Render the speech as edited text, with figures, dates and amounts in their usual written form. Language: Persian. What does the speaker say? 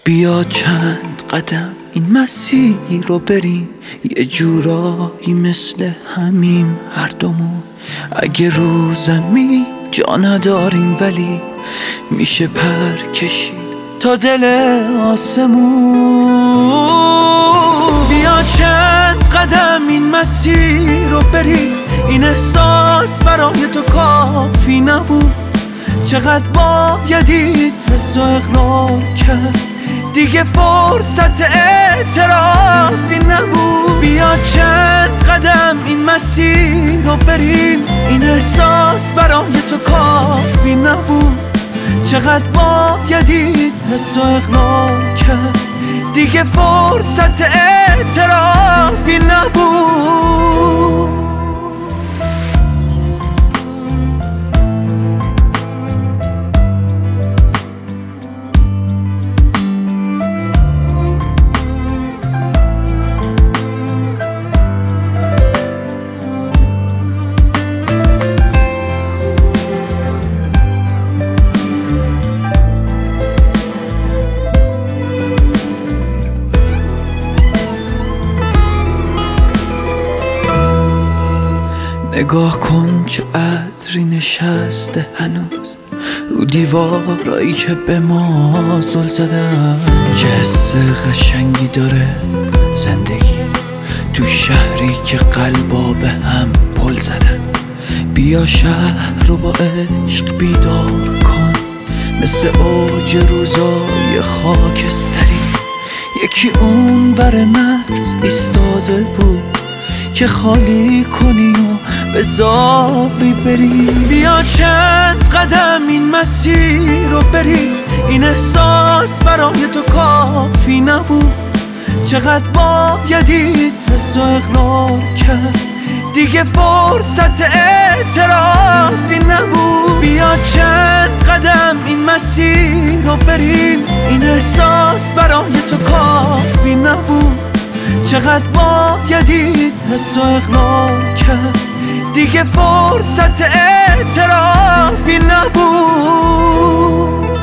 بیا چند قدم این مسیر رو بریم، یه جورایی مثل همیم هر دومون. اگه رو زمین جا نداریم ولی میشه پر کشید تا دل آسمون. بیا چند قدم این مسیر رو بریم، این احساس برای تو کافی نبود. چقدر بایدید حس و اقرار کرد، دیگه فرصت اعترافی نبود. بیا چند قدم این مسیر رو بریم، این احساس برای تو کافی نبود. چقدر بایدید حس و اقرار کرد، دیگه فرصت اعترافی نبود. نگاه کن چه عطری نشسته هنوز رو دیوارایی که به ما زل زدن. چه حس قشنگی داره زندگی تو شهری که قلبا به هم پل زدن. بیا شهر رو با عشق بیدار کن، مثل اوج روزای خاکستری. یکی اون ور مرز ایستاده بود که خالی کنی و به زاری بری. بیا چند قدم این مسیر رو بریم، این احساس برای تو کافی نبود. چقدر بایدید حس و اقرار کرد، دیگه فرصت اعترافی نبود. بیا چند قدم این مسیر رو بریم، این احساس برای تو کافی نبود. چقدر بایدید حس و اقرار کرد، دیگه فرصت اعترافی نبود.